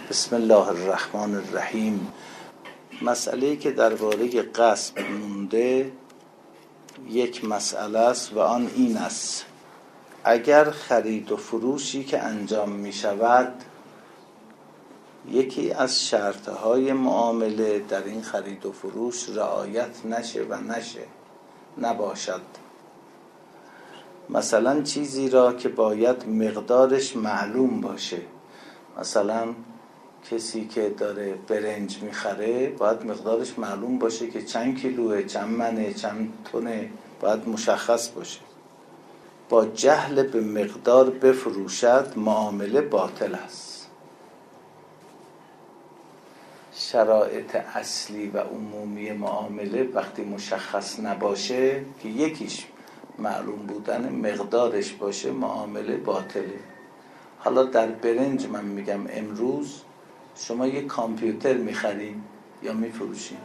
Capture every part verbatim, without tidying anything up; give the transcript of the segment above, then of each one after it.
بسم الله الرحمن الرحیم. مسئله‌ای که درباره غصب مونده یک مسئله است و آن این است: اگر خرید و فروشی که انجام می شود یکی از شرطهای معامله در این خرید و فروش رعایت نشه و نشه نباشد، مثلا چیزی را که باید مقدارش معلوم باشه، مثلا کسی که داره برنج میخره باید مقدارش معلوم باشه که چند کیلوه، چند منه، چند تونه، باید مشخص باشه. با جهل به مقدار بفروشد معامله باطل است. شرایط اصلی و عمومی معامله وقتی مشخص نباشه که یکیش معلوم بودن مقدارش باشه معامله باطله. حالا در برنج من میگم امروز شما یک کامپیوتر میخرین یا میفروشین؟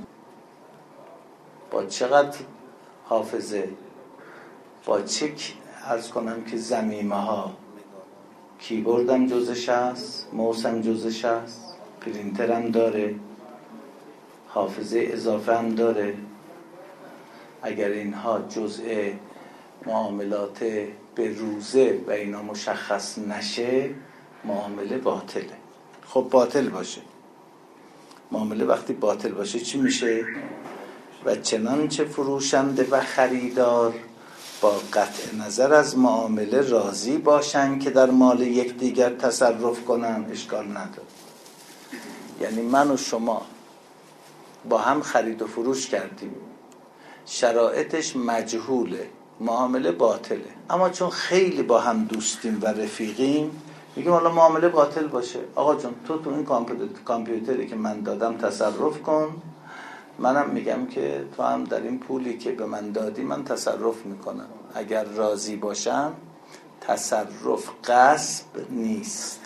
با چقدر حافظه؟ با چه عرض کنم که ضمیمه ها؟ کیبورد هم جزش هست، موس هم جزش هست، پرینتر هم داره، حافظه اضافه هم داره. اگر اینها جزء معاملات به روزه و اینا مشخص نشه معامله باطله. خب باطل باشه، معامله وقتی باطل باشه چی میشه؟ و چنانچه فروشنده و خریدار با قطع نظر از معامله راضی باشن که در مال یکدیگر تصرف کنن اشکال نداره. یعنی من و شما با هم خرید و فروش کردیم، شرایطش مجهوله، معامله باطله، اما چون خیلی با هم دوستیم و رفیقیم میگیم حالا معامله باطل باشه. آقا جون تو تو این کامپیوتری که من دادم تصرف کن، منم میگم که تو هم در این پولی که به من دادی من تصرف میکنم. اگر راضی باشن تصرف غصب نیست،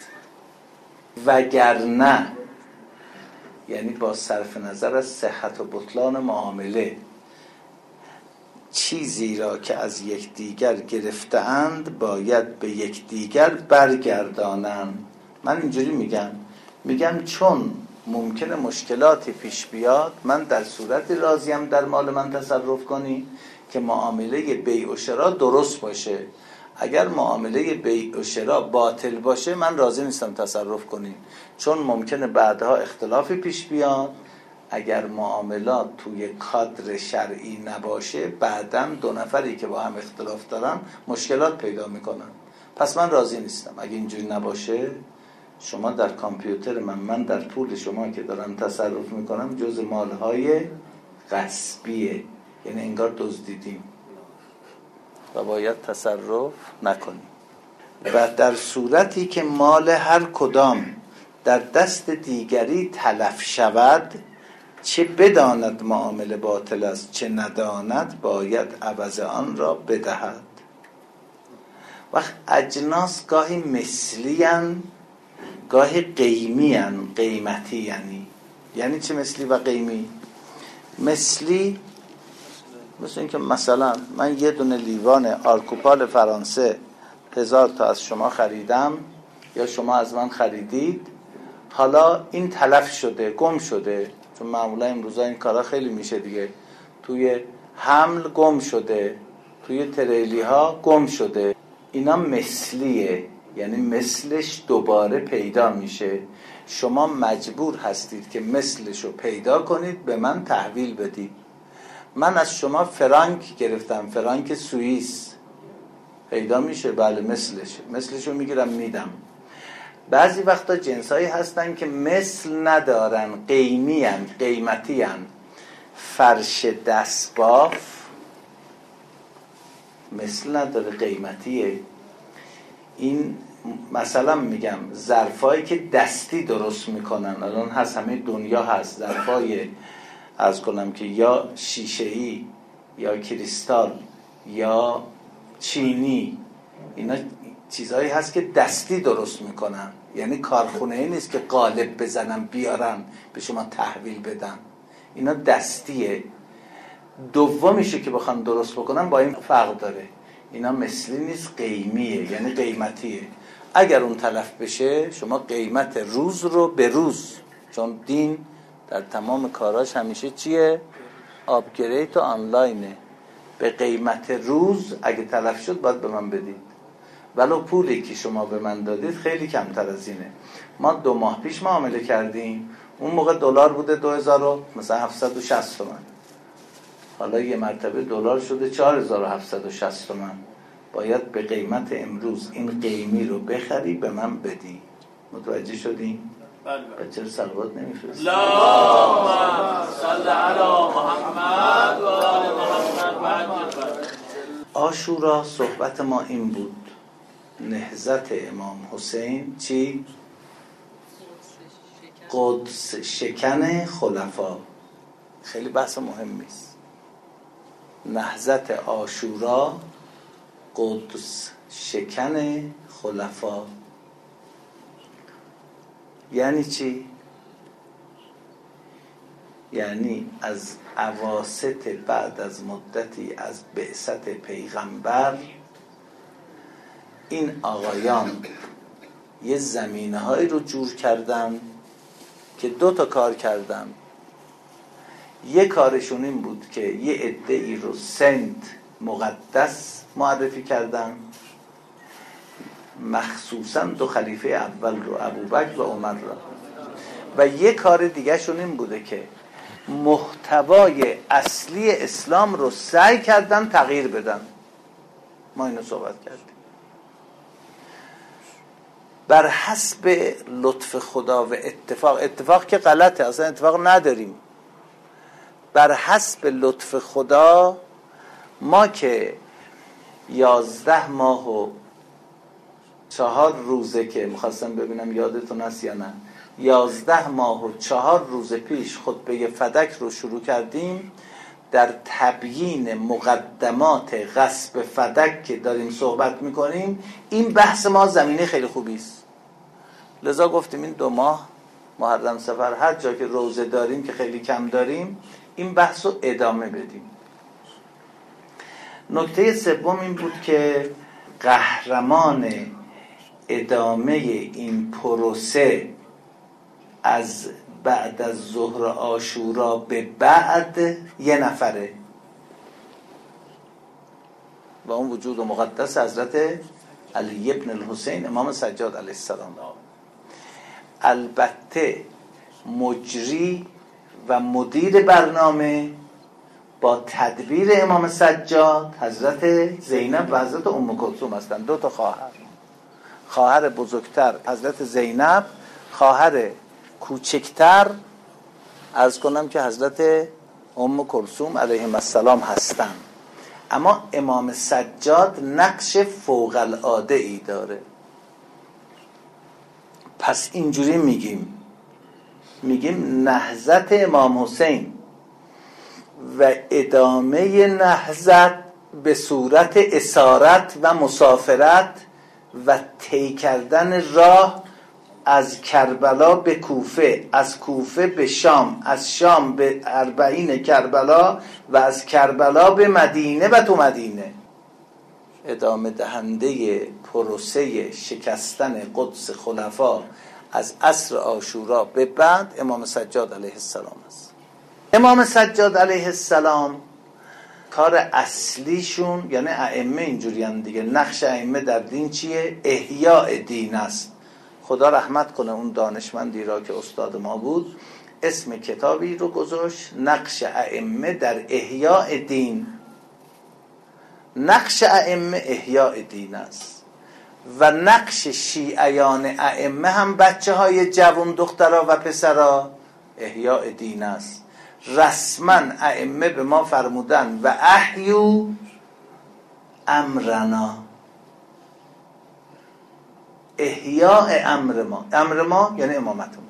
وگرنه یعنی با صرف نظر از صحت و بطلان معامله چیزی را که از یکدیگر گرفته‌اند باید به یکدیگر برگردانند. من اینجوری میگم میگم چون ممکنه مشکلاتی پیش بیاد، من در صورت راضیم در مال من تصرف کنی که معامله بیع و شرا درست باشه. اگر معامله بیع و شرا باطل باشه من راضی نیستم تصرف کنی، چون ممکنه بعدها اختلافی پیش بیاد. اگر معاملات توی کادر شرعی نباشه بعداً دو نفری که با هم اختلاف دارن مشکلات پیدا میکنن. پس من راضی نیستم. اگه اینجوری نباشه شما در کامپیوتر من، من در پول شما که دارم تصرف میکنم جز مالهای غصبیه، یعنی انگار دزدیدیم و باید تصرف نکنیم. و در صورتی که مال هر کدام در دست دیگری تلف شود، چه بداند معامله باطل است چه نداند باید عوض آن را بدهد. وقت اجناس گاهی مثلی هن گاهی قیمی هن. قیمتی یعنی یعنی چه مثلی و قیمی؟ مثلی مثل این که مثلا من یه دونه لیوان آرکوپال فرانسه هزار تا از شما خریدم یا شما از من خریدید، حالا این تلف شده، گم شده، چون معمولا امروزا این کارا خیلی میشه دیگه، توی حمل گم شده، توی تریلی ها گم شده، اینا مثلیه، یعنی مثلش دوباره پیدا میشه. شما مجبور هستید که مثلشو پیدا کنید به من تحویل بدید. من از شما فرانک گرفتم، فرانک سوئیس، پیدا میشه، بله مثلش مثلشو میگیرم میدم. بعضی وقتا جنسایی هستن که مثل ندارن، قیمی هن، قیمتی هن. فرش دستباف مثل نداره، قیمتیه. این مثلا میگم ظرفایی که دستی درست میکنن، الان هست، همه دنیا هست ظرفای عرض کنم که یا شیشه‌ای یا کریستال یا چینی، اینا چیزهایی هست که دستی درست میکنن، یعنی کارخونه ای نیست که قالب بزنن بیارن به شما تحویل بدن، اینا دستیه. دومیشه که بخوان درست بکنن با این فرق داره، اینا مثلی نیست، قیمیه، یعنی قیمتیه. اگر اون تلف بشه شما قیمت روز رو به روز، چون دین در تمام کاراش همیشه چیه؟ آپگرید و آنلاینه، به قیمت روز اگه تلف شد باید به من بدید، ولو پولی که شما به من دادید خیلی کمتر از اینه. ما دو ماه پیش معامله کردیم، اون موقع دلار بوده دو هزار مثلا هفتصد و شصت تومن، حالا یه مرتبه دلار شده چهار هزار و هفتصد و شصت تومن، باید به قیمت امروز این قیمی رو بخری به من بدی. متوجه شدیم؟ بله. چرا صلوات نمیفرستی؟ اللهم صل علی محمد و آل محمد. عاشورا صحبت ما این بود، نهضت امام حسین چی؟ قدس شکن خلفا. خیلی بحث مهمی است. نهضت عاشورا قدس شکن خلفا یعنی چی؟ یعنی از اواسط بعد از مدتی از بعثت پیغمبر این آقایان یه زمینه هایی رو جور کردن که دو تا کار کردن. یه کارشون این بود که یه عده‌ای رو سند مقدس معرفی کردن، مخصوصا دو خلیفه اول رو، ابوبکر و عمر را. و یه کار دیگه شون این بوده که محتوای اصلی اسلام رو سعی کردن تغییر بدن. ما اینو صحبت کردیم. بر حسب لطف خدا و اتفاق، اتفاق که غلطه، اصلا اتفاق نداریم، بر حسب لطف خدا ما که یازده ماه و چهار روزه که میخواستم ببینم یادتون هست یا نه، یازده ماه و چهار روز پیش خطبه فدک رو شروع کردیم. در تبیین مقدمات غصب فدک که داریم صحبت میکنیم، این بحث ما زمینه خیلی خوبی است. لذا گفتیم این دو ماه محرم سفر هر جا که روزه داریم که خیلی کم داریم، این بحث رو ادامه بدیم. نکته سوم این بود که قهرمان ادامه این پروسه از بعد از ظهر عاشورا به بعد یه نفره و اون وجود مقدس حضرت علی ابن الحسین امام سجاد علیه السلام. البته مجری و مدیر برنامه با تدبیر امام سجاد حضرت زینب و حضرت ام کلثوم هستند. دو تا خواهر، خواهر بزرگتر حضرت زینب، خواهر کوچکتر عرض کنم که حضرت ام کلثوم علیهم السلام هستند. اما امام سجاد نقش فوق العاده ای داره. پس اینجوری میگیم میگیم نهضت امام حسین و ادامه نهضت به صورت اسارت و مسافرت و طی کردن راه از کربلا به کوفه، از کوفه به شام، از شام به اربعین کربلا و از کربلا به مدینه و تو مدینه. ادامه دهنده پروسه شکستن قدس خلفا از عصر عاشورا به بعد امام سجاد علیه السلام است. امام سجاد علیه السلام کار اصلیشون، یعنی ائمه اینجوری هم دیگه، نقش ائمه در دین چیه؟ احیاء دین است. خدا رحمت کنه اون دانشمندی را که استاد ما بود، اسم کتابی رو گذاشت نقش ائمه در احیاء دین. نقش ائمه احیاء دین است و نقش شیعیان ائمه هم بچه های جوان دخترها و پسرها احیاء دین است. رسما ائمه به ما فرمودن و احیو امرنا، احیاء امر ما، امر ما یعنی امامت ما.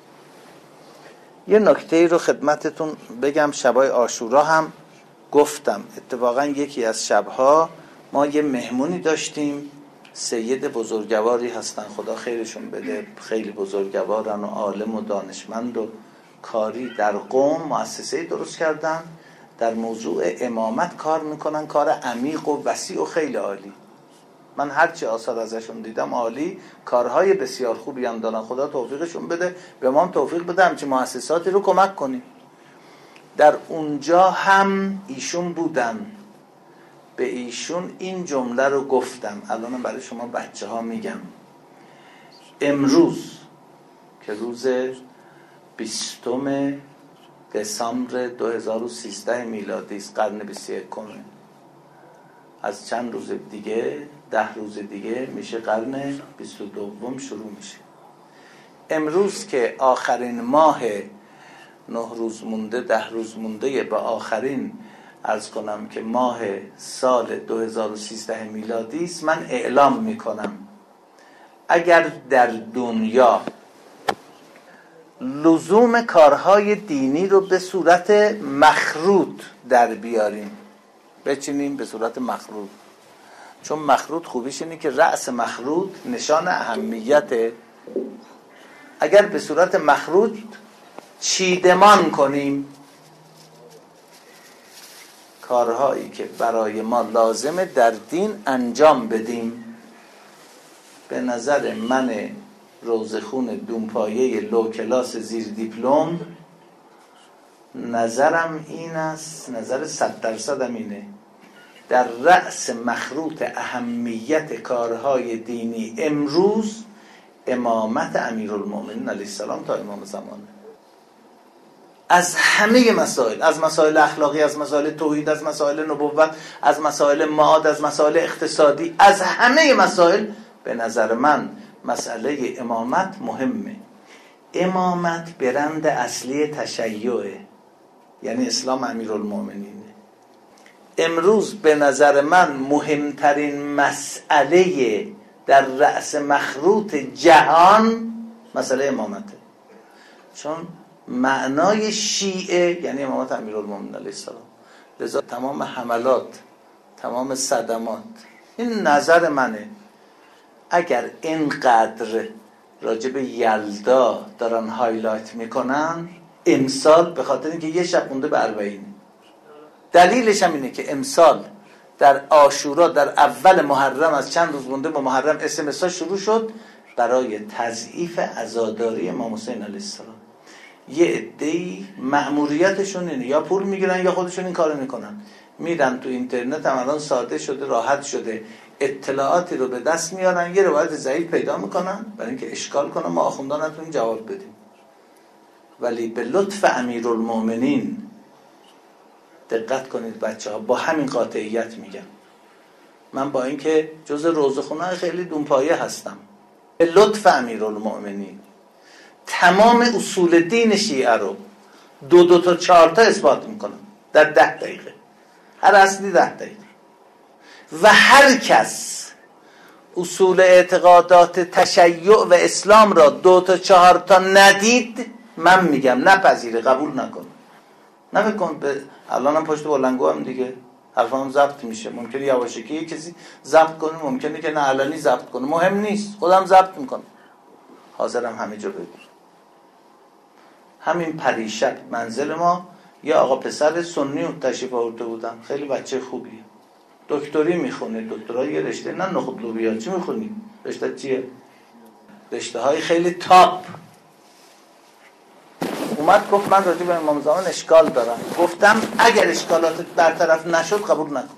یه نکته رو خدمتتون بگم، شبای عاشورا هم گفتم، اتفاقا یکی از شبها ما یه مهمونی داشتیم، سید بزرگواری هستن خدا خیرشون بده، خیلی بزرگوارن و عالم و دانشمند و کاری در قم مؤسسه درست کردن، در موضوع امامت کار میکنن، کار عمیق و وسیع و خیلی عالی. من هرچی آثار ازشون دیدم عالی، کارهای بسیار خوبی هم دارن، خدا توفیقشون بده، به ما هم توفیق بده همچین مؤسساتی رو کمک کنیم. در اونجا هم ایشون بودن، به ایشون این جمله رو گفتم، الانم برای شما بچه ها میگم. امروز که روز بیستم دسامبر دو هزار و سیزده میلادی است، قرن بیست و یکم، از چند روز دیگه، ده روز دیگه میشه قرن بیست و دوم شروع میشه. امروز که آخرین ماه، نه روز مونده، ده روز مونده به آخرین، عرض کنم که ماه سال دو هزار و سیزده میلادی است، من اعلام میکنم اگر در دنیا لزوم کارهای دینی رو به صورت مخروط در بیاریم، بچینیم به صورت مخروط، چون مخروط خوبیش اینه که رأس مخروط نشان اهمیته، اگر به صورت مخروط چیدمان کنیم کارهایی که برای ما لازمه در دین انجام بدیم، به نظر من روزخون دونپایه لو کلاس زیر دیپلم، نظرم این است، نظر صد درصدم اینه، در رأس مخروط اهمیت کارهای دینی امروز امامت امیرالمومنین علیه السلام تا امام زمانه. از همه مسائل، از مسائل اخلاقی، از مسائل توحید، از مسائل نبوت، از مسائل معاد، از مسائل اقتصادی، از همه مسائل به نظر من مسئله امامت مهمه. امامت برند اصلی تشیعه، یعنی اسلام امیرالمومنینه. امروز به نظر من مهمترین مسئله در رأس مخروط جهان مسئله امامته، چون معنای شیعه یعنی امامت امیرالمومنین علیه السلام، لذا تمام حملات، تمام صدمات، این نظر منه. اگر اینقدر راجع به یلدا دارن هایلایت میکنن امسال، به خاطر اینکه یه شب مونده به اربعین، دلیلش هم اینه که امسال در عاشورا در اول محرم، از چند روز مونده با محرم، اس ام اس ها شروع شد برای تضعیف عزاداری امام حسین علیه السلام. یه عده‌ای مأموریتشون اینه، یا پول میگیرن یا خودشون این کارو میکنن، میرن تو اینترنت، هم الان ساده شده، راحت شده، اطلاعاتی رو به دست میارن، یه روایت ضعیف پیدا میکنن برای اینکه اشکال کنن، ما آخوندان نتونیم جواب بدیم. ولی به لطف امیرالمومنین، دقت کنید بچه ها، با همین قاطعیت میگم، من با اینکه جز روزخونه خیلی دونپایه هستم، به لطف امیرالمومنین تمام اصول دین شیعه رو دو دو تا چهار تا اثبات میکنم در ده دقیقه، هر اصلی ده دقیقه. و هر کس اصول اعتقادات تشیع و اسلام را دو تا چهار تا ندید، من میگم نپذیره، قبول نکن. نفکر کن به الانم پشت بلنگو هم دیگه حرفام ضبط میشه، ممکنه یواشکی یه کسی ضبط کنه، ممکنه که نه علنی ضبط کنه، مهم نیست، خودم ضبط میکنم، حاضرم همه جا بگم. همین پریشب منزل ما یه آقا پسر سنی تشریف آورده بودن، خیلی بچه خوبیه، دکتری میخونه، دکترای یه رشته، نه نخود لوبیا، چی میخونی؟ رشته چیه؟ رشته های خیلی تاپ. اومد گفت من راجع به امام زمان اشکال دارم. گفتم اگر اشکالات برطرف نشد قبول نکن.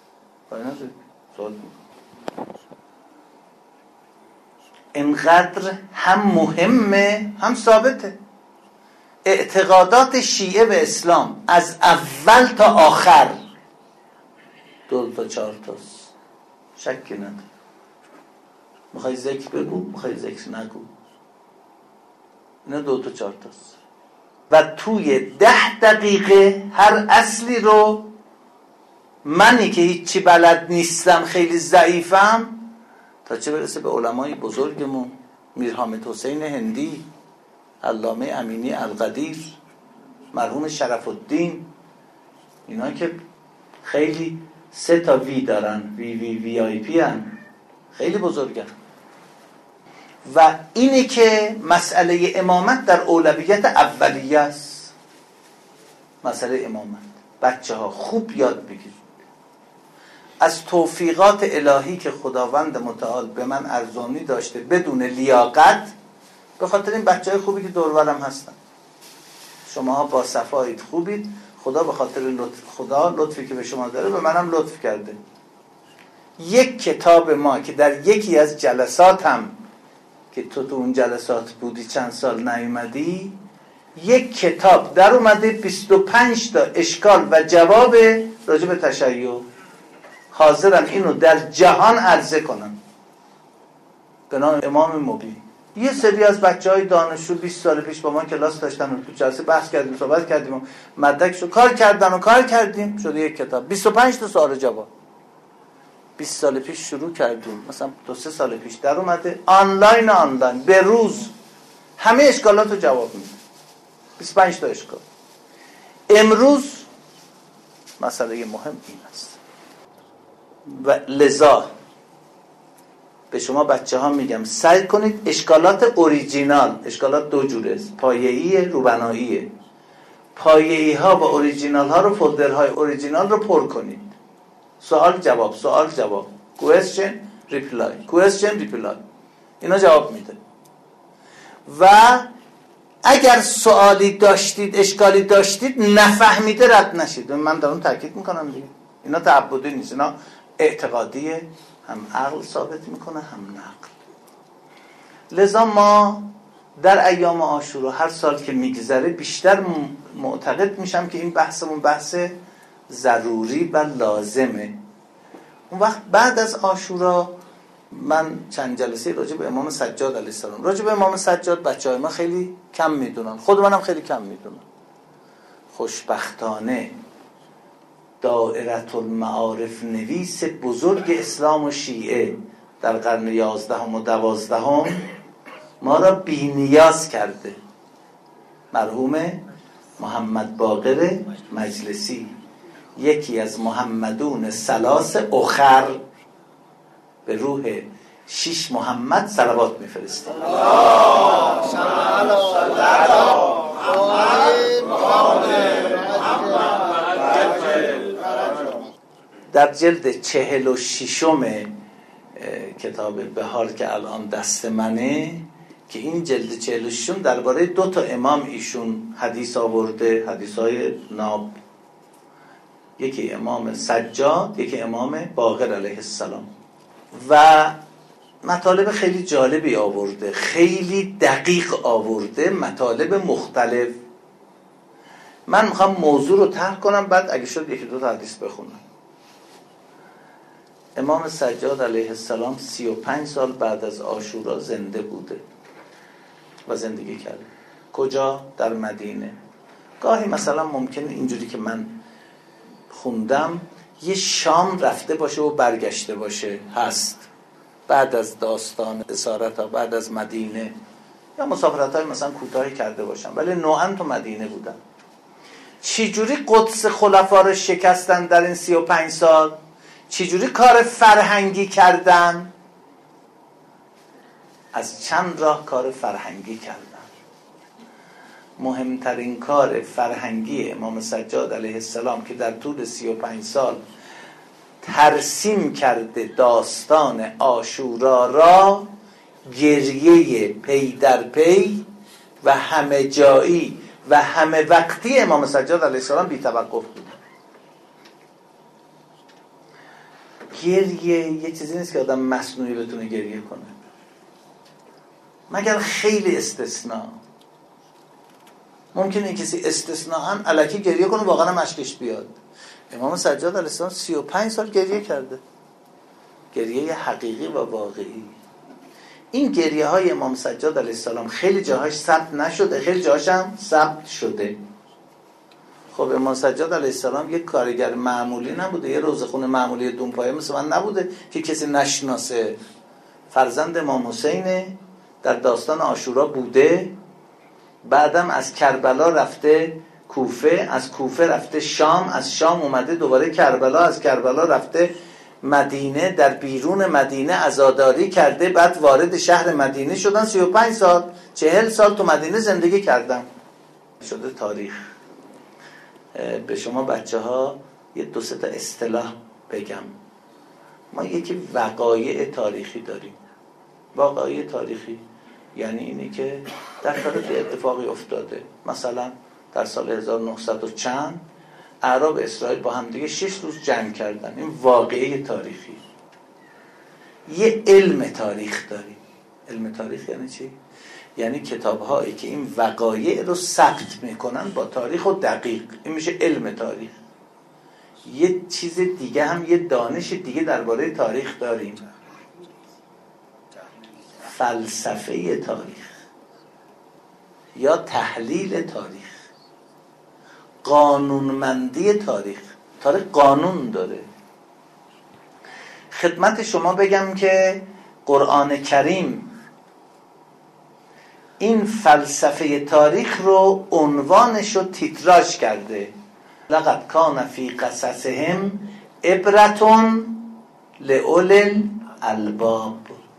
اینقدر هم مهمه هم ثابته. اعتقادات شیعه به اسلام از اول تا آخر دو تا چهار تاست، شکی نداره. میخوای ذکر بگو، میخوای ذکر نگو، اینا دو تا چهار تاست. و توی ده دقیقه هر اصلی رو منی که هیچی بلد نیستم، خیلی ضعیفم، تا چه برسه به علمای بزرگمون، میر حامد حسین هندی، علامه امینی القدیر، مرحوم شرف الدین، اینا که خیلی سه تا وی دارن، وی وی وی آی پی هن، خیلی بزرگن. و اینه که مسئله امامت در اولویت اولیه است. مسئله امامت بچه ها خوب یاد بگیرید. از توفیقات الهی که خداوند متعال به من ارزانی داشته بدون لیاقت، به خاطر این بچهای خوبی که دور و برم هستن. شماها با صفایید، خوبید، خدا به خاطر لطف خدا لطفی که به شما داره به منم لطف کرده. یک کتاب ما که در یکی از جلساتم که تو تو اون جلسات بودی چند سال نیومدی، یک کتاب در اومده بیست و پنج تا اشکال و جواب راجع به تشیع، حاضرن اینو در جهان عرضه کنن به نام امام مبین. یه سری از بچهای دانشجو بیست سال پیش با ما کلاس داشتن و تو جلسه بحث کردیم، صحبت کردیم و مدرکشو کار کردن و کار کردیم، شده یک کتاب بیست و پنج تا سوال جواب. بیست سال پیش شروع کردیم، مثلا دو سه سال پیش در اومده آنلاین آنلاین به روز همه اشکالاتو جواب میده، بیست و پنج تا اشکال. امروز مسئله مهم این است و لذا به شما بچه ها میگم سعی کنید اشکالات اوریجینال، اشکالات دو جوره است، پایه‌ای، روبناییه. پایه‌ای ها و اوریجینال ها رو، فولدرهای اوریجینال رو پر کنید. سوال جواب، سوال جواب، question reply، question reply، اینا جواب میده. و اگر سوالی داشتید، اشکالی داشتید، نفهمیده رد نشید. من دارم تاکید میکنم دیگه، اینا تعبدی نیست، اینا اعتقادیه، هم عقل ثابت میکنه هم نقل. لذا ما در ایام عاشورا هر سال که میگذره بیشتر معتقد میشم که این بحثمون بحث ضروری و لازمه. اون وقت بعد از عاشورا من چند جلسه راجع به امام سجاد علیه السلام، راجع به امام سجاد بچهای ما خیلی کم میدونن، خود منم خیلی کم میدونم. خوشبختانه دائره المعارف نویس بزرگ اسلام و شیعه در قرن یازدهم و دوازدهم ما را بی نیاز کرده، مرحوم محمد باقر مجلسی، یکی از محمدون ثلاث اخر، به روح شیش محمد صلوات میفرستیم. در جلد چهل و ششم کتاب بهار که الان دست منه، که این جلد چهل و ششم درباره دو تا امام ایشون حدیث آورده، حدیث‌های ناب، یکی امام سجاد، یکی امام باقر علیه السلام، و مطالب خیلی جالبی آورده، خیلی دقیق آورده، مطالب مختلف. من میخوام موضوع رو طرح کنم، بعد اگه شد یکی دو تا حدیث بخونم. امام سجاد علیه السلام سی و پنج سال بعد از عاشورا زنده بوده و زندگی کرده. کجا؟ در مدینه. گاهی مثلا ممکنه اینجوری که من خوندم یه شام رفته باشه و برگشته باشه، هست بعد از داستان اسارت ها، بعد از مدینه، یا مسافرت های مثلا کوتاهی کرده باشن، ولی نوعاً تو مدینه بودن. چجوری قدس خلفا رو شکستن در این سی و پنج سال؟ چجوری کار فرهنگی کردن؟ از چند راه کار فرهنگی کردن. مهمترین کار فرهنگی امام سجاد علیه السلام که در طول سی و پنج سال ترسیم کرده داستان عاشورا را، گریه پی در پی و همه جایی و همه وقتی امام سجاد علیه السلام بی توقف بود. گریه یه چیزی نیست که آدم مصنوعی بتونه گریه کنه، مگر خیلی استثناء. ممکنه کسی استثناءً الکی گریه کنه واقعا مشکش بیاد. امام سجاد علیه السلام سی و پنج سال گریه کرده، گریه حقیقی و واقعی. این گریه های امام سجاد علیه السلام خیلی جاهاش ثبت نشده، خیلی جاهاش هم ثبت شده. خب امام سجاد علیه السلام یک کارگر معمولی نبوده، یه روزخون معمولی دونپایه مثل من نبوده که کسی نشناسه. فرزند امام حسینه، در داستان عاشورا بوده، بعدم از کربلا رفته کوفه، از کوفه رفته شام، از شام اومده دوباره کربلا، از کربلا رفته مدینه، در بیرون مدینه عزاداری کرده، بعد وارد شهر مدینه شدن. سی و پنج سال، چهل سال تو مدینه زندگی کردن. شده تاریخ. به شما بچه ها یه دو سه تا اصطلاح بگم. ما یک وقایع تاریخی داریم. وقایع تاریخی یعنی اینی که در تاریخ اتفاقی افتاده. مثلا در سال هزار و نهصد و چند اعراب اسرائیل با هم دیگه شش روز جنگ کردن. این واقعه تاریخی. یه علم تاریخ داریم. علم تاریخ یعنی چی؟ یعنی کتاب‌هایی که این وقایع رو ثبت میکنن با تاریخ و دقیق. این میشه علم تاریخ. یه چیز دیگه هم، یه دانش دیگه درباره تاریخ داریم، فلسفه تاریخ یا تحلیل تاریخ، قانونمندی تاریخ. تاریخ قانون داره. خدمت شما بگم که قرآن کریم این فلسفه تاریخ رو عنوانش رو تیتراژ کرده. لقد کان فی قصصهم عبرة لأولی الالباب.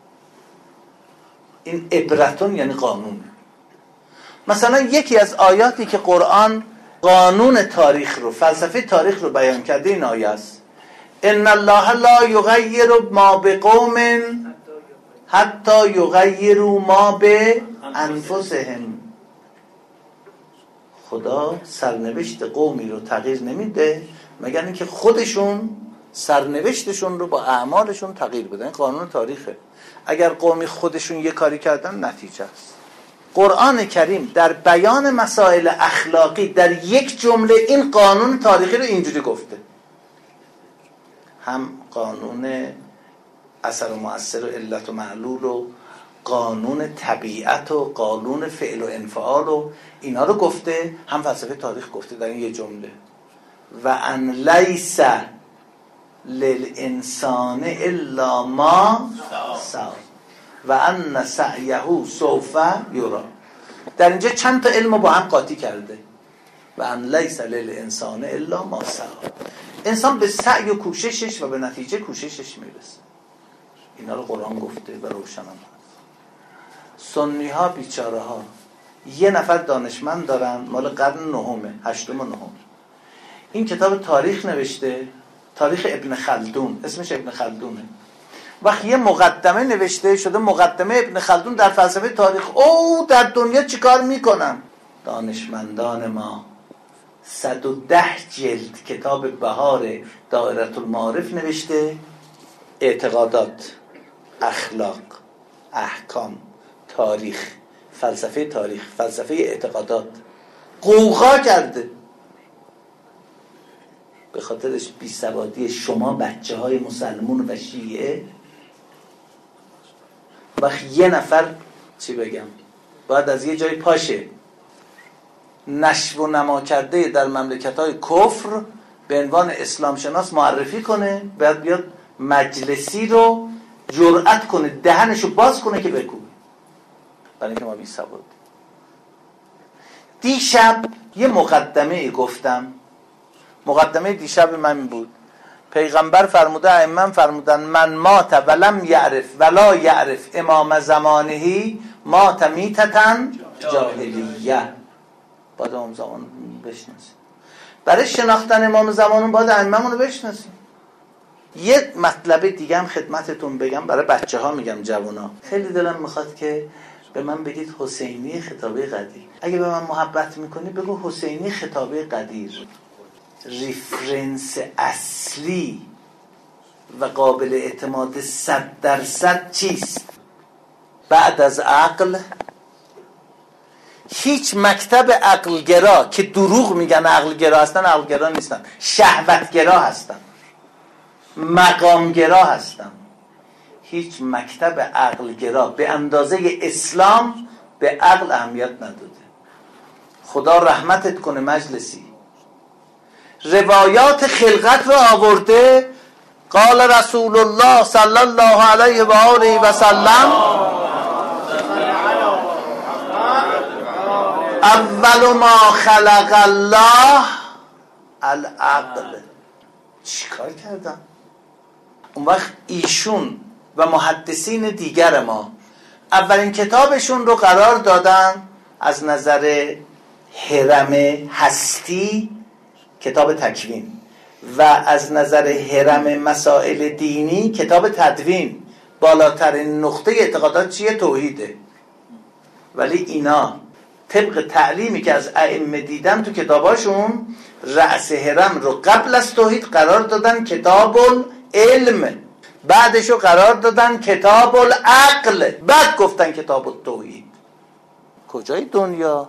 این عبرتون یعنی قانون. مثلا یکی از آیاتی که قرآن قانون تاریخ رو، فلسفه تاریخ رو بیان کرده این آیه است: ان الله لا یغیر ما بقوم حتی یغیروا ما بانفسهم. خدا سرنوشت قومی رو تغییر نمیده مگر اینکه خودشون سرنوشتشون رو با اعمالشون تغییر بدن. قانون تاریخه. اگر قومی خودشون یه کاری کردن نتیجه است. قرآن کریم در بیان مسائل اخلاقی در یک جمله این قانون تاریخی رو اینجوری گفته. هم قانون اثر و مؤثر و علت و معلول و قانون طبیعت و قانون فعل و انفعال و اینا رو گفته، هم فلسفه تاریخ گفته در این یه جمله. و ان لیس للانسان الا ما سعی و ان سعیه سوف یرا. در اینجا چند تا علم با هم قاطی کرده. و ان لیس للانسان الا ما سعی. انسان به سعی و کوششش و به نتیجه کوششش میرسه. اینا رو قرآن گفته و روشن هم هست. سنی ها بیچاره ها یه نفر دانشمند دارن مال قرن نهمه، هشتم و نهم. این کتاب تاریخ نوشته، تاریخ ابن خلدون، اسمش ابن خلدونه. وقتی یه مقدمه نوشته شده مقدمه ابن خلدون در فلسفه تاریخ. او در دنیا چیکار میکنن؟ دانشمندان ما صد و ده جلد کتاب بهار دائره المعارف نوشته. اعتقادات، اخلاق، احکام، تاریخ، فلسفه تاریخ، فلسفه اعتقادات. قوقا کرده. به خاطرش بیسوادی شما بچه های مسلمون و شیعه. وقت یه نفر چی بگم باید از یه جای پاشه نشو و نما کرده در مملکت های کفر به عنوان اسلام شناس معرفی کنه، باید بیاد مجلسی رو جرأت کنه دهنشو باز کنه که بگو. برای اینکه ما بیسواد. دیشب یه مقدمه گفتم. مقدمه دیشب من بود. پیغمبر فرموده، ائمه فرمودن: من مات ولم یعرف ولا یعرف امام زمانهی مات میتتن جاهلیه. باید امام زمان بشناسیم. برای شناختن امام زمانون باید ائمه‌مون رو بشناسیم. یه مطلب دیگه هم خدمتتون بگم، برای بچه ها میگم، جوانا. خیلی دلم میخواد که به من بگید حسینی خطابه قدیر. اگه به من محبت میکنی بگو حسینی خطابه قدیر. ریفرنس اصلی و قابل اعتماد صد درصد چیست؟ بعد از عقل هیچ مکتب عقلگرا که دروغ میگن عقلگرا هستن، عقلگرا نیستن، شهوتگرا هستن، مقامگرا هستن. هیچ مکتب عقلگرا به اندازه اسلام به عقل اهمیت نداده. خدا رحمتت کنه مجلسی. روایات خلقت را آورده. قال رسول الله صلی الله علیه و آله و سلم: اول ما خلق الله العقل. چیکار کردن؟ اون وقت ایشون و محدثین دیگر ما اولین کتابشون رو قرار دادن از نظر هرم هستی کتاب تکوین، و از نظر هرم مسائل دینی کتاب تدوین بالاترین نقطه اعتقادات چیه؟ توحیده. ولی اینا طبق تعلیمی که از ائمه دیدم تو کتاباشون رأس هرم رو قبل از توحید قرار دادن کتاب العلم، بعدشو قرار دادن کتاب العقل، بعد گفتن کتاب التوحید. کجای دنیا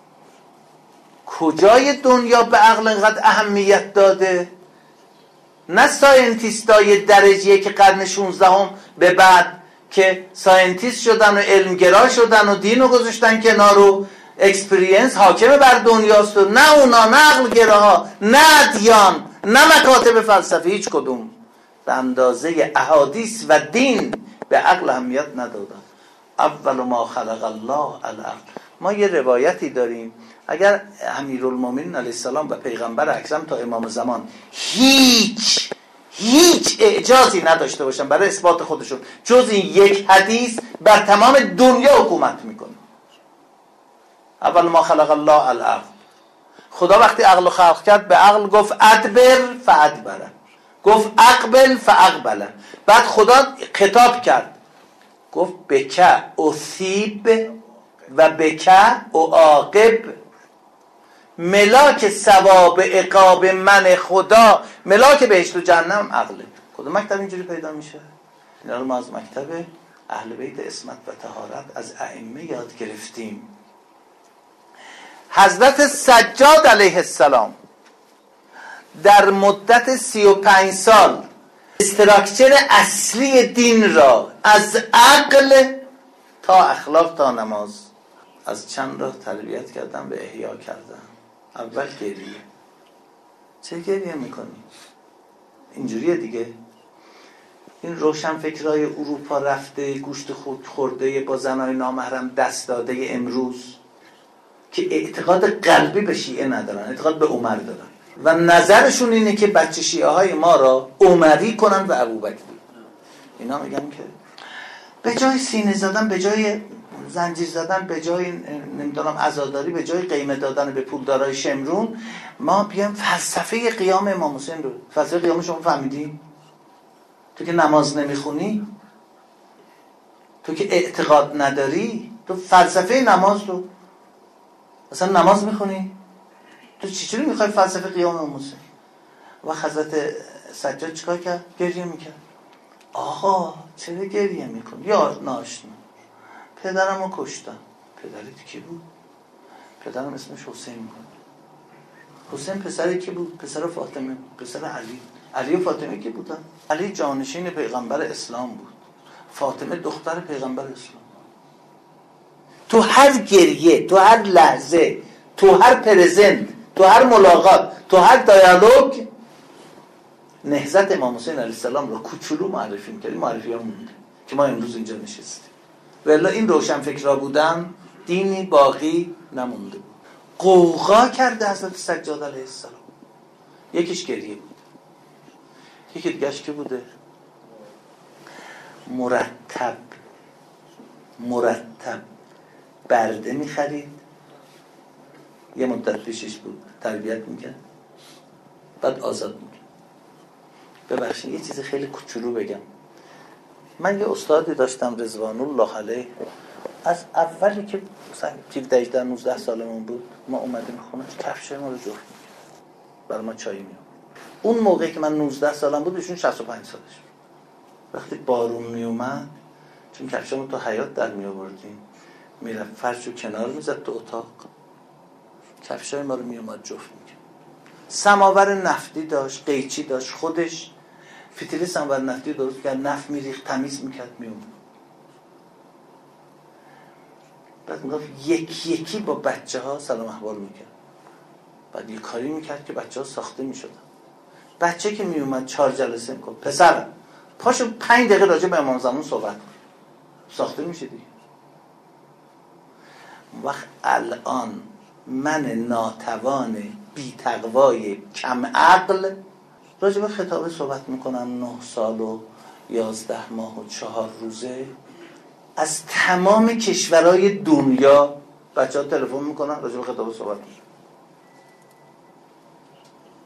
کجای دنیا به عقل اینقدر اهمیت داده؟ نه ساینتیستای درجیه که قرن شانزدهم به بعد که ساینتیست شدن و علمگرا شدن و دین رو گذاشتن کنار و اکسپریانس حاکم بر دنیاست و نه اونا، نه عقلگراها، نه ادیان، نه مکاتب فلسفی، هیچ کدوم به اندازه احادیث و دین به عقل اهمیت ندادن. اول ما خلق الله العقل. ما یه روایتی داریم اگر امیرالمومنین علیه السلام و پیغمبر اکرم تا امام زمان هیچ هیچ اعجازی نداشته باشن برای اثبات خودشون جز این یک حدیث، بر تمام دنیا حکومت میکنه. اول ما خلق الله العقل. خدا وقتی عقل خلق کرد به عقل گفت ادبر فادبر، گفت اقبل فاقبل. بعد خدا خطاب کرد گفت بکه اصیب و بکه اعاقب. ملاک ثواب عقاب من خدا، ملاک بهشت و جهنم عقله. کدوم مکتب اینجوری پیدا میشه؟ اینا رو ما از مکتب اهل بیت عصمت و طهارت از ائمه یاد گرفتیم. حضرت سجاد علیه السلام در مدت سی و پنج سال استراکچر اصلی دین را از عقل تا اخلاق تا نماز از چند راه تربیت کردن و احیا کردن. اول گریه. چه گریه میکنی؟ اینجوریه دیگه. این روشن فکرای اروپا رفته گوشت خود خورده با زنای نامحرم دست داده امروز که اعتقاد قلبی به شیعه ندارن، اعتقاد به عمر دارن و نظرشون اینه که بچه شیعه های ما را عمری کنن و ابوبکری. اینا میگن که به جای سینه زدن، به جای زنجیر زدن، به جای نمیدونم عزاداری، به جای قیمه دادن به پولدارای شمرون، ما بیام فلسفه قیام امام حسین رو. فلسفه قیام شما فهمیدی؟ تو که نماز نمیخونی، تو که اعتقاد نداری، تو فلسفه نماز رو اصلا نماز میخونی؟ تو چجوری میخوای فلسفه قیام امام حسین؟ و حضرت سجاد چیکار کرد؟ گریه میکرد. آقا چرا گریه میکنی؟ یا ناشنا پدرم رو کشتم. پدرت کی بود؟ پدرم اسمش حسین بود. حسین پسر کی بود؟ پسر فاطمه، پسر علی. علی و فاطمه کی بودن؟ علی جانشین پیغمبر اسلام بود، فاطمه دختر پیغمبر اسلام. تو هر گریه، تو هر لحظه، تو هر پرزنت، تو هر ملاقات، تو هر دیالوگ نهضت امام حسین علیه السلام رو کوچولو معرفی می‌کردیم. معرفی ها مونده که ما امروز اینجا نشستیم. ولی این روشن فکرها بودن دینی باقی نمونده بود. قوقا کرده حضرت سجاد علیه السلام. یکیش گریه بود، یکی دیگه‌اش که بوده مرتب مرتب برده می‌خرید، یه مدت پیشش بود تربیت می‌کرد، بعد آزاد می‌کرد. ببخشید یه چیز خیلی کوچولو بگم. من یه استادی داشتم رضوان الله علیه، از اولی که مثلا هجده نوزده سالمون بود ما اومدیم خونه، کفش ما رو جفت می‌کرد، برای ما چای می‌آورد. اون موقعی که من نوزده سالم بود ایشون شصت و پنج سالش بود. وقتی بارون میومد، چون کفشمون تو حیاط در میآوردیم، میرفت فرشو کنار میزد تو اتاق، کفشای ما رو میومد جفت می‌کرد. سماور نفتی داشت، قیچی داشت، خودش فتیله سماور نفتی درست کرد، نفت میریخت، تمیز میکرد، میومد. بعد میگفت یکی یکی با بچه ها سلام احوال میکرد. بعد یه کاری میکرد که بچه ها ساخته میشدن. بچه که میومد چهار جلسه میکرد، پسرم پاشو پنج دقیقه راجع به امام زمان صحبت کن، ساخته میشه دیگه. وقت الان من ناتوان بی تقوای کم عقل راجع به خطابه صحبت میکنم، نه سال و یازده ماه و چهار روزه از تمام کشورهای دنیا بچه ها تلفن میکنن راجع به خطابه صحبت میکنن.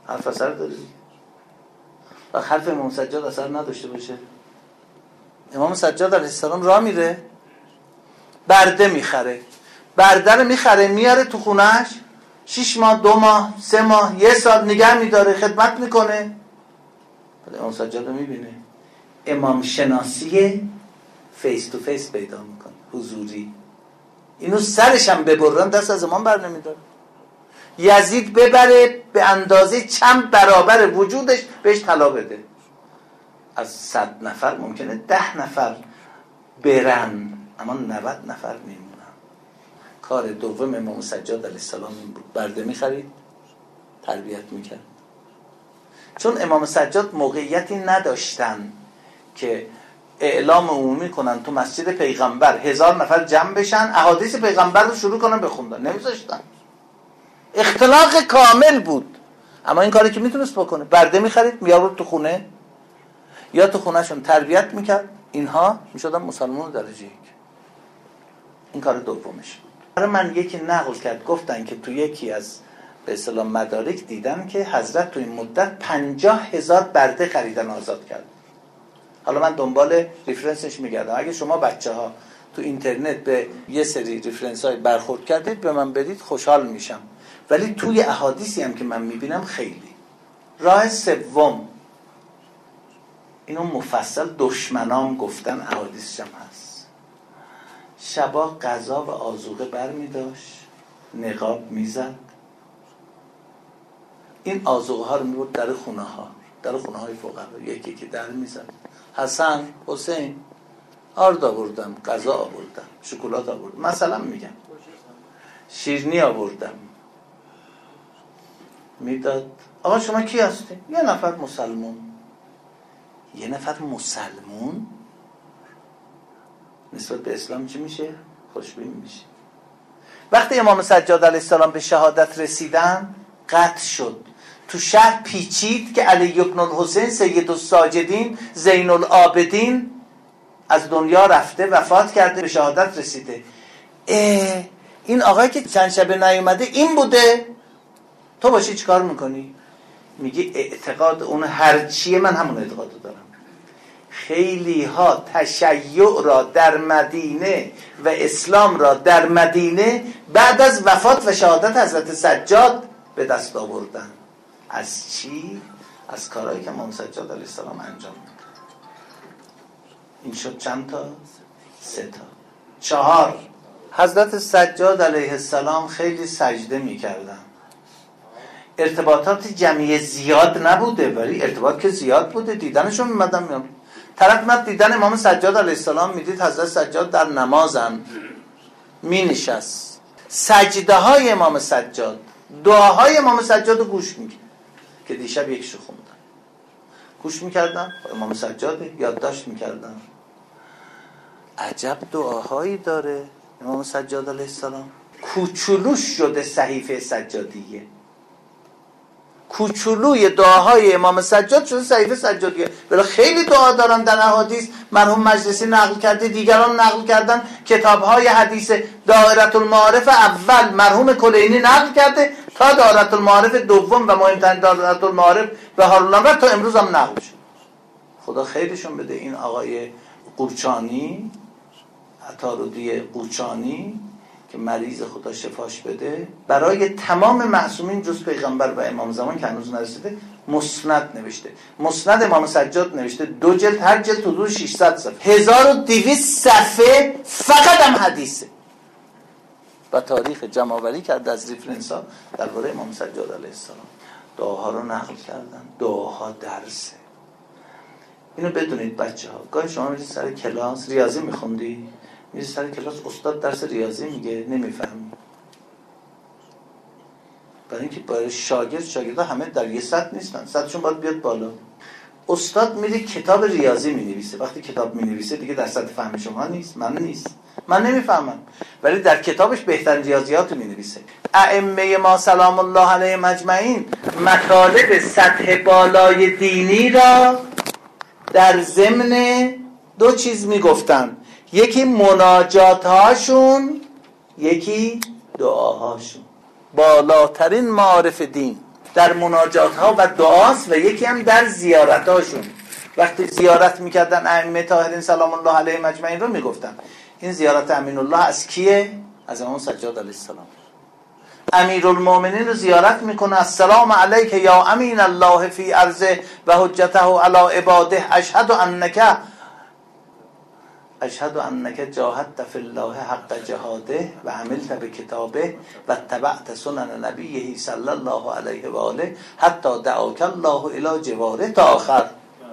حرف اثر داره دیگه. و حرف امام سجاد اثر نداشته باشه؟ امام سجاد علیه السلام راه میره، برده میخره، برده رو میخره میاره تو خونهش، شش ماه، دو ماه، سه ماه، یه سال نگه میداره، خدمت میکنه. ولی امام سجاد رو میبینه، امام شناسی فیس تو فیس پیدا میکنه، حضوری. اینو سرش هم ببرن دست از امام بر نمیداره. یزید ببره به اندازه چند برابر وجودش بهش طلا بده. از صد نفر ممکنه ده نفر برن، اما نود نفر میمونن. کار دوم امام سجاد علیه السلام این بود، برده میخرید، تربیت میکرد. چون امام سجاد موقعیتی نداشتن که اعلام عمومی کنن تو مسجد پیغمبر هزار نفر جمع بشن احادیث پیغمبر رو شروع کنن بخوندن، نمیذاشتن. اختلاق کامل بود. اما این کاری که میتونست بکنه، برده میخرید میآورد تو خونه، یا تو خونهشون تربیت میکرد، اینها میشدن مسلمان درجه یک. این کار دومش. برای من یکی نقل کرد، گفتن که تو یکی از به اصطلاح مدارک دیدن که حضرت تو این مدت پنجاه هزار برده خریدن آزاد کرد. حالا من دنبال ریفرنسش میگردم، اگه شما بچه ها تو اینترنت به یه سری ریفرنس های برخورد کردید به من بدید خوشحال میشم. ولی توی احادیثی هم که من میبینم خیلی. راه سوم، اینو مفصل دشمنان گفتن، احادیثش هم هست. شبا غذا و آذوقه بر میداشت، نقاب میزد، این آذوقه ها رو میبرد در خونه ها، در خونه های فقرا، یکی که در میزد. حسن، حسین، آرد آوردم، غذا آوردم، شکلات آوردم، مثلا میگم شیرینی آوردم، میداد. آقا شما کی هستی؟ یه نفر مسلمون. یه نفر مسلمون نسبت به اسلام چی میشه؟ خوشبین میشه. وقتی امام سجاد علیه السلام به شهادت رسیدن قطع شد، تو شهر پیچید که علی بن الحسین سید الساجدین زین العابدین از دنیا رفته، وفات کرده، به شهادت رسیده. اه این آقایی که چند شبه نیومده این بوده، تو باشی چیکار میکنی؟ میگه اعتقاد اون هر چیه، من همون اعتقادو دارم. خیلی ها تشیع را در مدینه و اسلام را در مدینه بعد از وفات و شهادت حضرت سجاد به دست آوردن. از چی؟ از کارهایی که امام سجاد علیه السلام انجام داد. این شد چند تا؟ سه تا. چهار، حضرت سجاد علیه السلام خیلی سجده میکردن. ارتباطات جمعی زیاد نبوده، ولی ارتباط که زیاد بوده. دیدنشون میمدن میام طرف مد دیدن امام سجاد علیه السلام، میدید حضرت سجاد در نمازن، می نشست، سجده های امام سجاد، دعاهای امام سجاد رو گوش میکرد که دیشب یکشو خوندن، گوش میکردن، امام سجاد یادداشت میکردن. عجب دعاهایی داره امام سجاد علیه السلام. کوچولوش شده صحیفه سجادیه، کوچولوی دعاهای امام سجاد شده صحیفه سجادیه. ولی خیلی دعا دارن در احادیث، مرحوم مجلسی نقل کرده، دیگران نقل کردن، کتابهای حدیث دائره المعارف اول مرحوم کلینی نقل کرده تا دائره المعارف دوم و مهمترین دائره المعارف و هارون تا امروز هم نقل شد. خدا خیرشون بده این آقای قورچانی، عطارودی قورچانی که مریض، خدا شفاش بده، برای تمام معصومین جز پیغمبر و امام زمان که هنوز نرسیده مسند نوشته. مسند امام سجاد نوشته، دو جلد، هر جلد حدود ششصد صفحه، هزار و دویست صفحه فقط هم حدیثه و تاریخ جمع‌آوری کرده از ریفرنس ها درباره امام سجاد علیه السلام. دعاها رو نقل کردن، دعاها درسه. اینو بدونید بچه ها، گاهی شما میرید سر کلاس ریاضی میخوندی، میرید سر کلاس استاد درس ریاضی میگه نمیفهمی، برای اینکه برای شاگرد شاگردا همه در یه سطح نیستن، سطحشون باید بیاد بالا. استاد میره کتاب ریاضی مینویسه، وقتی کتاب مینویسه دیگه در سطح فهم شما نیست، من نیست، من نمیفهمم، ولی در کتابش بهترین ریاضیات رو مینویسه. ائمه ما سلام الله علیهم اجمعین مطالب سطح بالای دینی را در ضمن دو چیز میگفتن، یکی مناجات هاشون، یکی دعاهاشون. بالاترین معارف دین در مناجات ها و دعاست و یکی هم در زیارت هاشون. وقتی زیارت میکردن ائمه طاهرین سلام الله علیهم اجمعین رو میگفتن این زیارت امین الله از کیه؟ از امام سجاد علیه السلام. امیرالمومنین رو زیارت میکنه السلام علیک یا امین الله فی ارضه و حجته علی عباده اشهد انک اشهد انک جاهدت فی الله حق جهاده و عملت بکتابه و اتبعت سنن نبیه صلی الله علیه و آله حتی دعاک الله الی جواره تا آخر.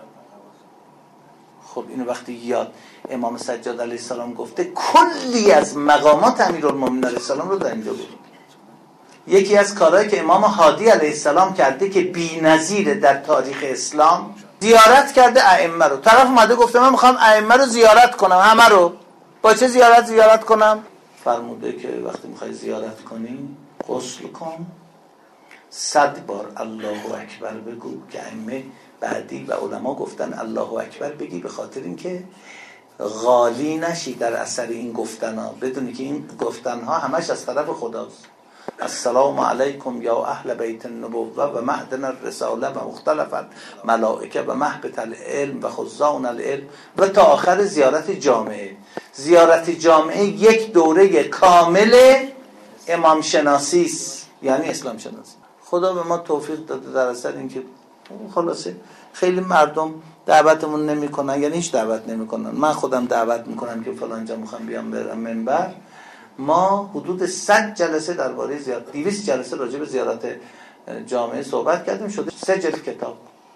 خب اینو وقتی یاد امام سجاد علیه السلام گفته کلی از مقامات امیرالمومنین علیه السلام رو در اینجا بود. یکی از کارهایی که امام هادی علیه السلام کرده که بی‌نظیره در تاریخ اسلام، زیارت کرده ائمه رو. طرف اومده گفته من میخوام ائمه رو زیارت کنم، همه رو. با چه زیارت زیارت کنم؟ فرموده که وقتی میخوای زیارت کنی غسل کن، صد بار الله اکبر بگو که ائمه بعدی و علما گفتن الله اکبر بگی به خاطر اینکه غالی نشی در اثر این گفتنها، بدونی که این گفتنها همش از طرف خداست. السلام علیکم یا اهل بیت النبوه و معدن الرساله و مختلف ملائکه و محبت العلم و خزان العلم و تا آخر زیارت جامعه. زیارت جامعه یک دوره کامل امام شناسی است، یعنی اسلام شناسی. خدا به ما توفیق داده در اثر اینکه خلاصه خیلی مردم دعوتمون نمیکنن، یعنی هیچ دعوت نمیکنن. من خودم دعوت میکنم که فلان جا میخوام بیام برم منبر. ما حدود صد جلسه درباره زیارت، دویست جلسه راجع به زیارت جامعه صحبت کردیم، شده سه جلد کتاب.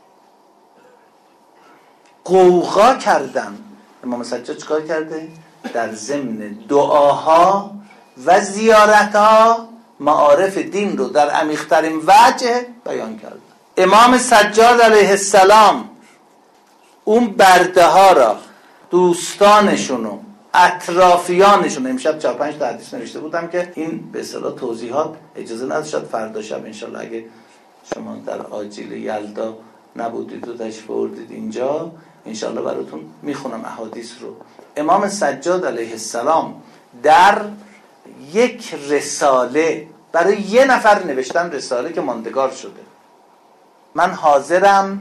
قوقا کردن. امام سجاد چیکار کرده؟ در ضمن دعاها و زیارتها معارف دین رو در عمیق‌ترین وجه بیان کرد. امام سجاد علیه السلام اون برده ها را، دوستانشونو، اطرافیانشون، امشب چهار پنج تا حدیث نوشته بودم که این به اصطلاح توضیحات اجازه نداشت، شاید فردا شب انشالله اگه شما در آجیل یلدا نبودید و تشریف آوردید اینجا انشالله براتون میخونم احادیث رو. امام سجاد علیه السلام در یک رساله برای یه نفر نوشتن، رساله که ماندگار شده. من حاضرم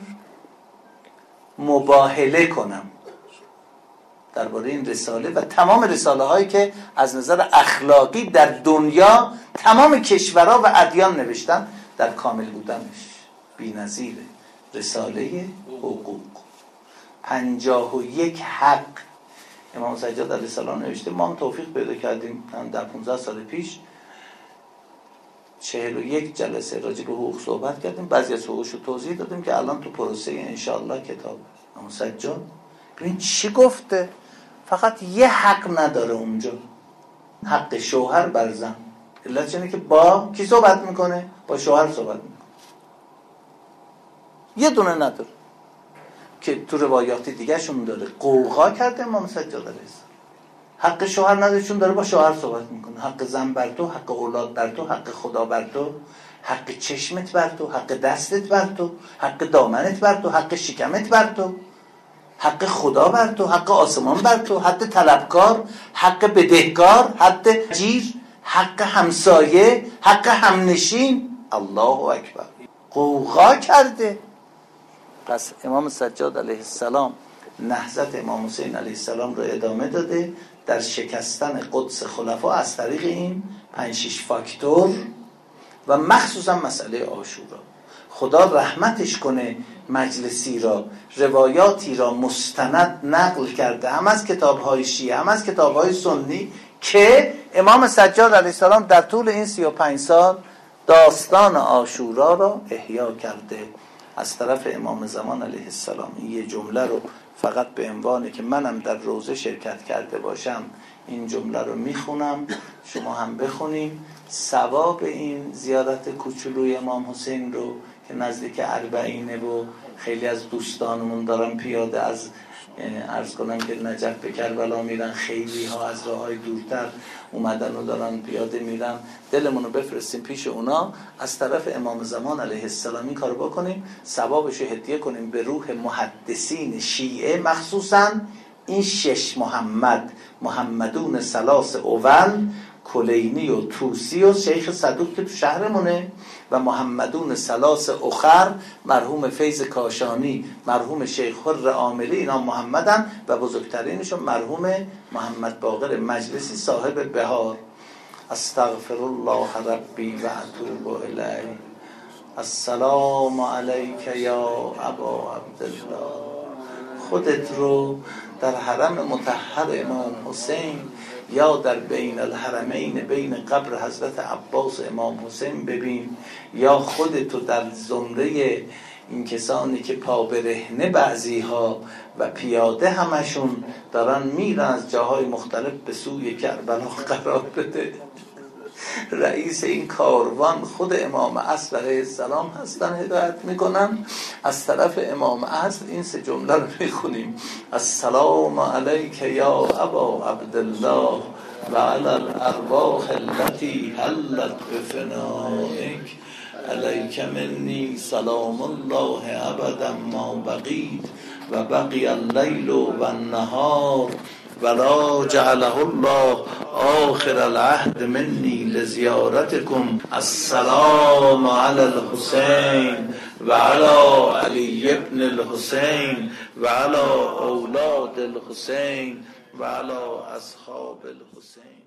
مباهله کنم درباره این رساله و تمام رساله هایی که از نظر اخلاقی در دنیا تمام کشورها و ادیان نوشتن در کامل بودنش بی‌نظیره. رساله حقوق، پنجاه و یک حق امام سجاد علیه السلام نوشته. ما هم توفیق پیدا کردیم در پانزده سال پیش چهل و یک جلسه راجع به حقوق صحبت کردیم، بعضی از حقوقش رو توضیح دادیم که الان تو پروسه انشاءالله کتاب امام سجاد. ببین چی گفته؟ فقط یه حق نداره اونجا، حق شوهر بر زن. علت اینه که با کی صحبت میکنه؟ با شوهر صحبت میکنه. یه دونه نداره که تو روایات دیگه شون داره. قوقا کرده امام سجاد علیه السلام. حق شوهر نداره چون داره با شوهر صحبت میکنه. حق زن بر تو، حق اولاد بر تو، حق خدا بر تو، حق چشمت بر تو، حق دستت بر تو، حق دامنت بر تو، حق شکمت بر تو، حق خدا بر تو، حق آسمان بر تو، حق طلبکار، حق بدهکار، حق جیر، حق همسایه، حق همنشین. الله اکبر. قوقا کرده. پس امام سجاد علیه السلام نهضت امام حسین علیه السلام رو ادامه داده در شکستن قدس خلفا از طریق این پنج شش فاکتور و مخصوصا مسئله عاشورا. خدا رحمتش کنه مجلسی را، روایاتی را مستند نقل کرده، هم از کتاب‌های شیعه هم از کتاب‌های سنی، که امام سجاد علیه السلام در طول این سی و پنج سال داستان عاشورا را احیا کرده از طرف امام زمان علیه السلام. این یه جمله رو فقط به عنوانی که منم در روزه شرکت کرده باشم این جمله رو میخونم، شما هم بخونیم. ثواب این زیارت کوچولوی امام حسین رو که نزدیک اربعینه و خیلی از دوستانمون دارن پیاده از عرض کنم که نجف به کربلا میرن، خیلی ها از راه های دورتر اومدن و دارن پیاده میرن، دلمونو بفرستیم پیش اونا، از طرف امام زمان علیه السلام این کارو بکنیم، ثوابش رو هدیه کنیم به روح محدثین شیعه، مخصوصا این شش محمد، محمدون ثلاث اول، کلینی و توسی و شیخ صدوق که تو شهرمونه و محمدون سلاس اخر مرحوم فیض کاشانی، مرحوم شیخ حر عاملی، اینا محمدن و بزرگترینشون مرحوم محمد باقر مجلسی صاحب بهار. استغفر الله ربی و اتوب الیه. السلام علیک یا ابا عبدالله. خودت رو در حرم مطهر امام حسین یا در بین الحرمین بین قبر حضرت عباس امام حسین ببین، یا خودتو در زمره این کسانی که پا برهنه بعضی ها و پیاده همشون دارن میرن از جاهای مختلف به سوی کربلا قرار بده. رئیس این کاروان خود امام عصر علیه السلام هستن، هدایت میکنن. از طرف امام عصر این سه جمله رو میخونیم: السلام علیک یا ابا عبدالله و علی الارواح التي حلت بفنائک، علیک منی سلام الله ابدا ما بقیت و بقی اللیل و النهار ولا جعله الله آخر العهد منی لزیارتکم. السلام علی الحسین و علی علی ابن الحسین و علی اولاد الحسین و علی اصحاب الحسین.